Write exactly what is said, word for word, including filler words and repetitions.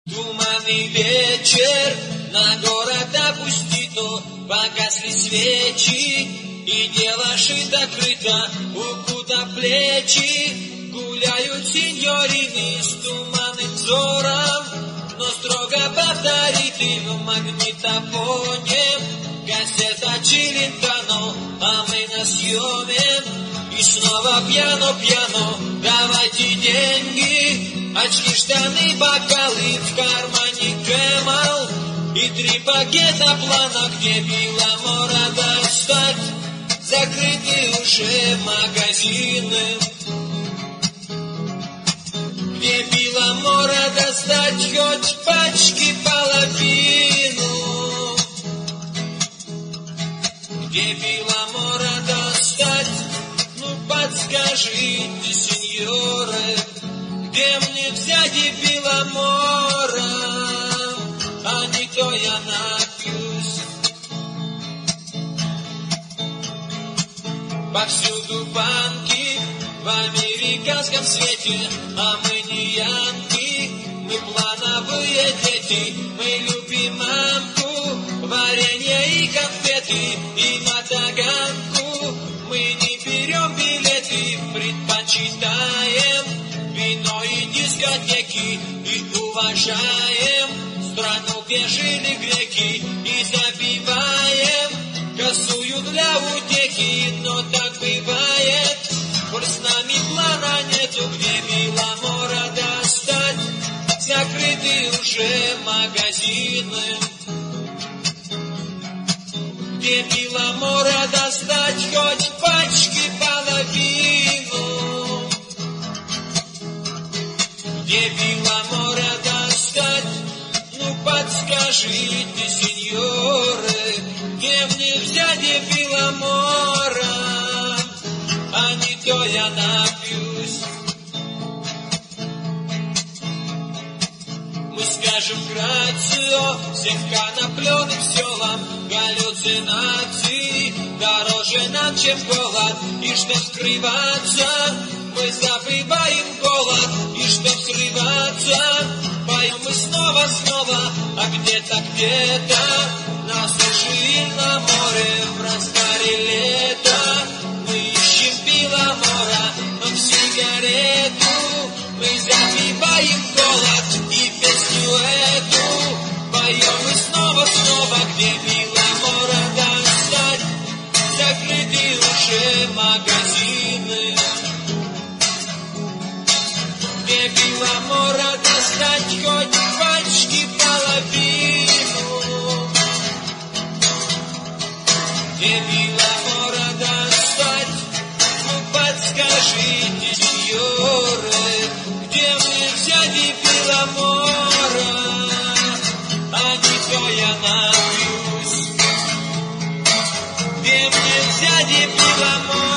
Туманный вечер на город опустито, погасли свечи, и дело шито-крыто, укута плечи, гуляют сеньорины с туманным взором, но строго повториты в магнитофоне. Кассета Челентано, а мы на съеме, и снова пьяно-пьяно, давайте деньги. Очки, штаны, бокалы, в кармане Кэмэл, и три пакета плана, где Беломора достать. Закрыты уже магазины, где Беломора достать хоть пачки половину. Где Беломора достать, ну подскажите, сеньоры, где мне взять и Беломора, а не то я напьюсь. Повсюду банки в американском свете, а мы не янки, мы плановые дети, мы любим мамку, варенье и конфеты, и на таганку мы не берем билеты, предпочитаем вино и дискотеки, и уважаем страну, где жили греки, и забиваем косую для утехи. Но так бывает, коль с нами плана нету, где Беломора достать. Закрыты уже магазины, где Беломора достать хоть пачки половину. Где Беломора достать, ну подскажите, сеньоры, где мне взять и Беломора, а не то я напьюсь. Мы скажем грацио всем конопленым селам, галлюцинации дороже нам, чем голод. И чтоб скрываться, мы забываем голод. И чтоб срываться, поем мы снова-снова. А где-то, где-то на суше и на море, в разгаре лета мы ищем Беломора, но в сигарету мы забиваем голод. И песню эту поем мы снова-снова. Где Беломора достать, закрыты уже магазины. Где Беломора достать хоть пачки половину. Где Беломора достать, ну подскажите, сеньоры, где мне взять и Беломора, а не то я напьюсь. Где мне взять и Беломора.